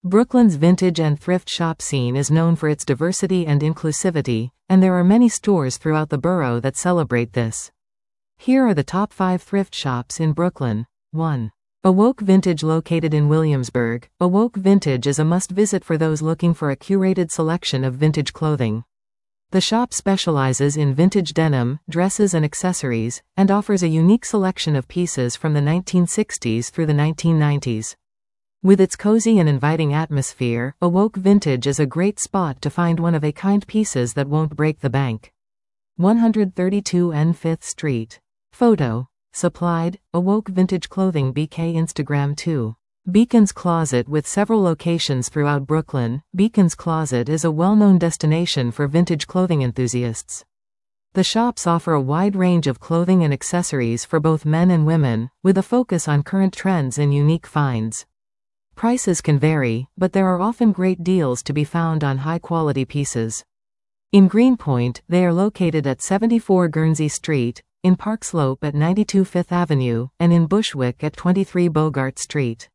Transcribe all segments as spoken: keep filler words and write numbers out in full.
Brooklyn's vintage and thrift shop scene is known for its diversity and inclusivity, and there are many stores throughout the borough that celebrate this. Here are the top five thrift shops in Brooklyn. one. Awoke Vintage. Located in Williamsburg, Awoke Vintage is a must-visit for those looking for a curated selection of vintage clothing. The shop specializes in vintage denim, dresses and accessories, and offers a unique selection of pieces from the nineteen sixties through the nineteen nineties. With its cozy and inviting atmosphere, Awoke Vintage is a great spot to find one-of-a-kind pieces that won't break the bank. one thirty-two N fifth Street. Photo supplied, Awoke Vintage Clothing B K. Instagram two. Beacon's Closet. With several locations throughout Brooklyn, Beacon's Closet is a well-known destination for vintage clothing enthusiasts. The shops offer a wide range of clothing and accessories for both men and women, with a focus on current trends and unique finds. Prices can vary, but there are often great deals to be found on high-quality pieces. In Greenpoint, they are located at seventy-four Guernsey Street, in Park Slope at ninety-two Fifth Avenue, and in Bushwick at twenty-three Bogart Street.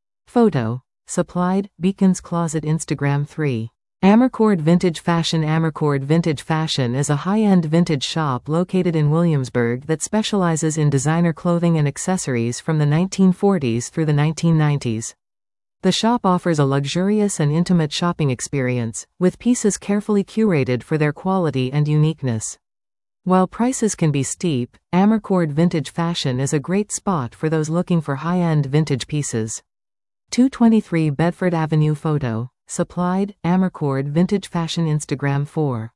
Photo supplied, Beacon's Closet. Instagram three. Amarcord Vintage Fashion. Amarcord Vintage Fashion is a high-end vintage shop located in Williamsburg that specializes in designer clothing and accessories from the nineteen forties through the nineteen nineties. The shop offers a luxurious and intimate shopping experience, with pieces carefully curated for their quality and uniqueness. While prices can be steep, Amarcord Vintage Fashion is a great spot for those looking for high-end vintage pieces. two twenty-three Bedford Avenue. Photo supplied, Amarcord Vintage Fashion. Instagram four.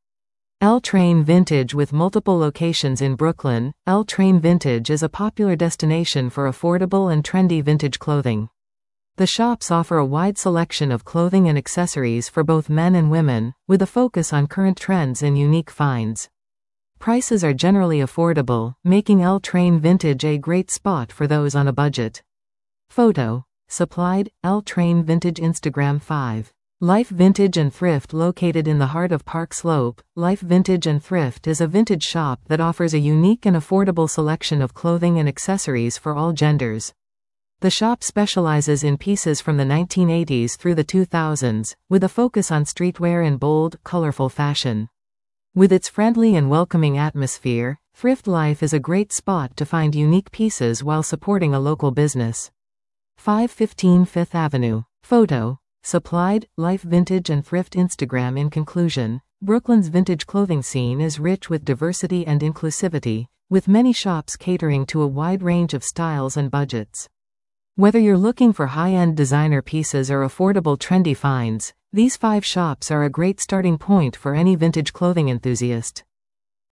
L Train Vintage. With multiple locations in Brooklyn, L Train Vintage is a popular destination for affordable and trendy vintage clothing. The shops offer a wide selection of clothing and accessories for both men and women, with a focus on current trends and unique finds. Prices are generally affordable, making L Train Vintage a great spot for those on a budget. Photo supplied, L Train Vintage. Instagram five. Life Vintage and Thrift. Located in the heart of Park Slope, Life Vintage and Thrift is a vintage shop that offers a unique and affordable selection of clothing and accessories for all genders. The shop specializes in pieces from the nineteen eighties through the two thousands, with a focus on streetwear and bold, colorful fashion. With its friendly and welcoming atmosphere, Thrift Life is a great spot to find unique pieces while supporting a local business. five fifteen Fifth Avenue. Photo supplied, Life Vintage and Thrift. Instagram. In conclusion, Brooklyn's vintage clothing scene is rich with diversity and inclusivity, with many shops catering to a wide range of styles and budgets. Whether you're looking for high-end designer pieces or affordable trendy finds, these five shops are a great starting point for any vintage clothing enthusiast.